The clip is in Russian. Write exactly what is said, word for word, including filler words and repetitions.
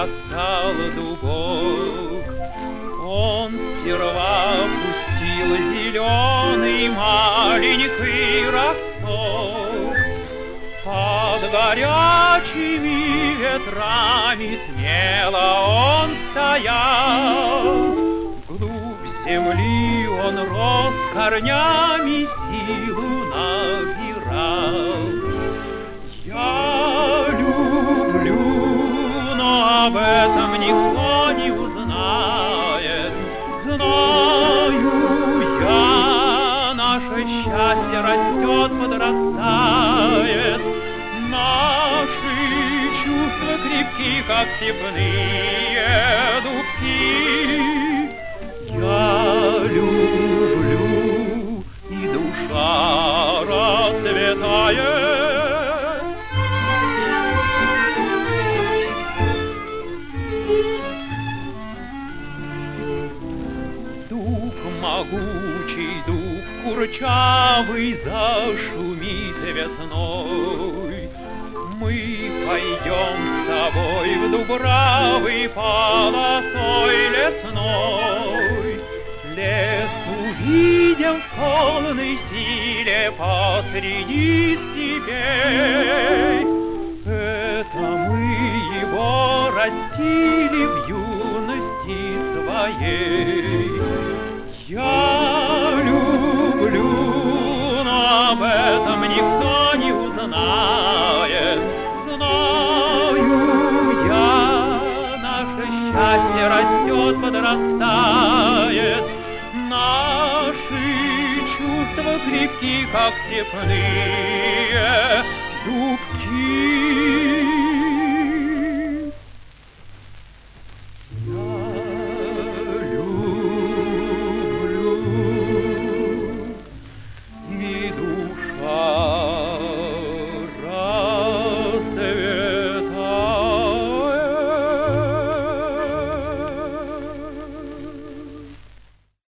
вырастал дубок. Он сперва пустил зеленый маленький росток. Под горячими ветрами смело он стоял. Вглубь земли он рос, корнями силу набирал. Я люблю, но об этом никто не узнает. Знаю я, наше счастье растет, подрастает. Наши чувства крепки, как степные дубки. Я люблю, и душа расцветает. Дуб могучий, дуб курчавый зашумит весной. Мы пойдем с тобой в дубравый полосой лесной. Лес увидим в полной силе посреди степей. Это мы его растили в юности своей. Я люблю, но об этом никто не узнает. Знаю я, наше счастье растет, подрастает. Наши чувства крепки, как степные дубки.